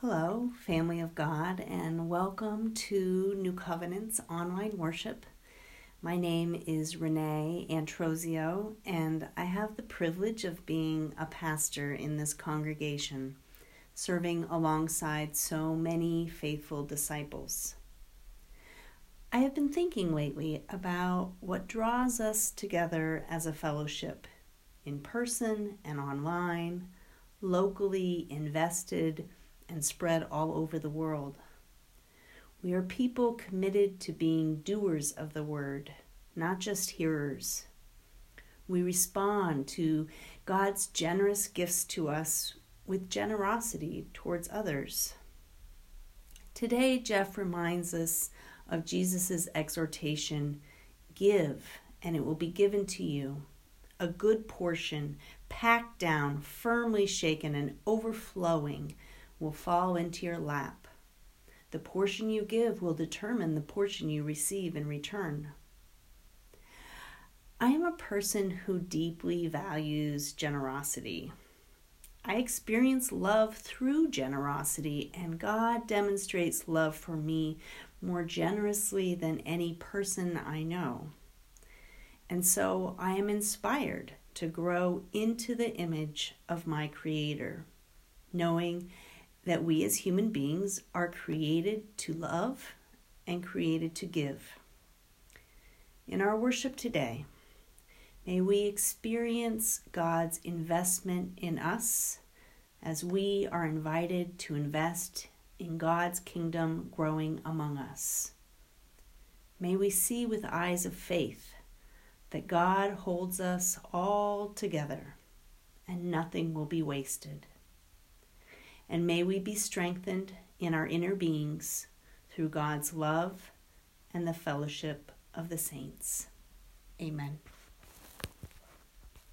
Hello, family of God, and welcome to New Covenant's online worship. My name is Renee Antrosio, and I have the privilege of being a pastor in this congregation, serving alongside so many faithful disciples. I have been thinking lately about what draws us together as a fellowship, in person and online, locally invested, and spread all over the world. We are people committed to being doers of the word, not just hearers. We respond to God's generous gifts to us with generosity towards others. Today, Jeff reminds us of Jesus' exhortation, "Give, and it will be given to you. A good portion, packed down, firmly shaken, and overflowing, will fall into your lap. The portion you give will determine the portion you receive in return." I am a person who deeply values generosity. I experience love through generosity, and God demonstrates love for me more generously than any person I know. And so I am inspired to grow into the image of my Creator, knowing that we as human beings are created to love and created to give. In our worship today, may we experience God's investment in us as we are invited to invest in God's kingdom growing among us. May we see with eyes of faith that God holds us all together and nothing will be wasted. And may we be strengthened in our inner beings through God's love and the fellowship of the saints. Amen.